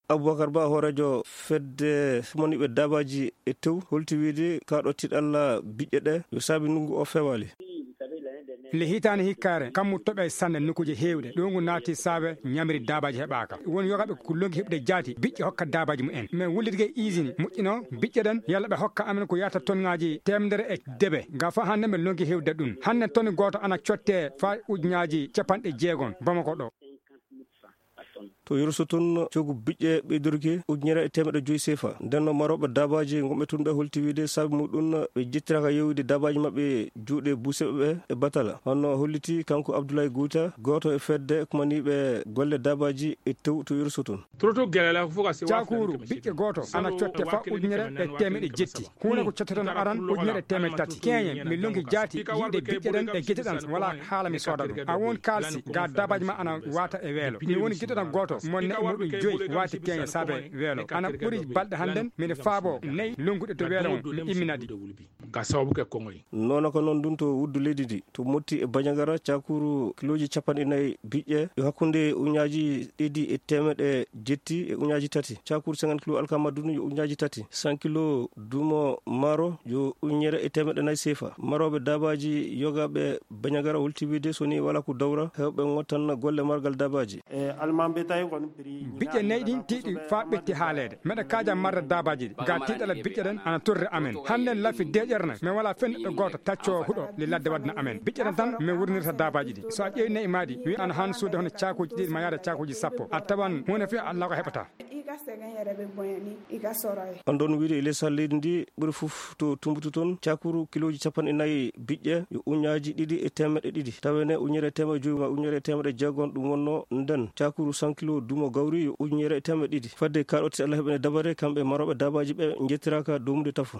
Aboubacar Ba horejo fedde moniɓe dabaji e tew holti wiide kaɗo tiɗalla biƴƴe ɗe yo saabi ndungu o fewali. le hitani hikkare kammu toɓe sanne nokkuji hewɗe ɗo ngu naati saabe ñamiri dabaji heɓaka woni yogaɓe kullonki heɓde jaati biƴƴe hokka dabaji mumen mais wullitgue usine moƴƴino biƴƴe ɗen yalla ɓe hokka amen ko yata tonŋaji temedere e deebe ga fa hande ɓe lonki hewde ɗum hande tonni goto ana cotte fa ujunaji capanɗe jeegom Bamako ɗo. To Yeruso toon cogu biƴƴe ɓeydorki ujunere e temedde joyyi CFA ndenno maroɓe dabaji gonɓe toon ɓe holti wiide saabi muɗum ɓe jettiraka yewwide dabaji mabɓe juuɗe buuseɓe ɓe e batala honno holliti kanko Abdoulaye Gouta goto e fedde kumaniɓe golle dabaji e tew to Yeruso toon. Cakuru biƴƴe goto ana cotte fa ujunere e temedde jetti hunde ko cottoton aran ujunere e temedde tati keñe mi lonki jaati yiide biƴƴe ɗen e guite ɗan wala haala mi sooda ɗum a won kalsi ga dabaji ma ana wata e weelo mi woni guite ɗan goto monne muɗum joyi wati keñe saabe weelo ana ɓuuri balɗe hannden mine faabo nayyi longuɗe to weelo on mi imminadi ga sababu ke kongoy nono ko noon ɗum to wuddu leydi ndi to motti e Bandiagara cakuru kiloji 40 biƴƴe yo hakkude uñaji ɗiɗi e temedde jetti e uñaji tati cakuru 50 kilo alkama dunu yo uñaji tati 100 kilo dumo maro yo uñere e temedde 4 CFA maroɓe dabaji yogaɓe Bandiagara holti wiide so ni wala ko dawra hewɓe gottan golle margal dabaji biƴƴe nayyi ɗin tiiɗi fa ɓetti haalede meɗa kaja marde dabaji ɗi ga tiiɗala biƴƴe ɗen ana torre amen hande laafi deƴerne mais wala fen neɗɗo goto tacco huuɗo le ladde wadna amen biƴƴe ɗen tan min wurnirta dabaji ɗi so a ƴeewi nayyi maɗi wi an han suude hono cakuji ɗiɗi ma yaade cakuji 10 a tawan hunde fe Allah ko heɓata. on ɗon wiide e leysa leydi ndi ɓuuri foof to tumbutu toon cakuru kiloji 40 biƴƴe yo uñaji ɗiɗi e temedde ɗiɗi tawene uñere e temedde joyyi ma uñere e temedde jeegom ɗum wonno nden cakuru 100 kilo dumo gawri yo uñere e temedde ɗiɗi fadde kaɗotti Allah heɓene dabare kamɓe maroɓe dabaji ɓe jettiraka domude tafu.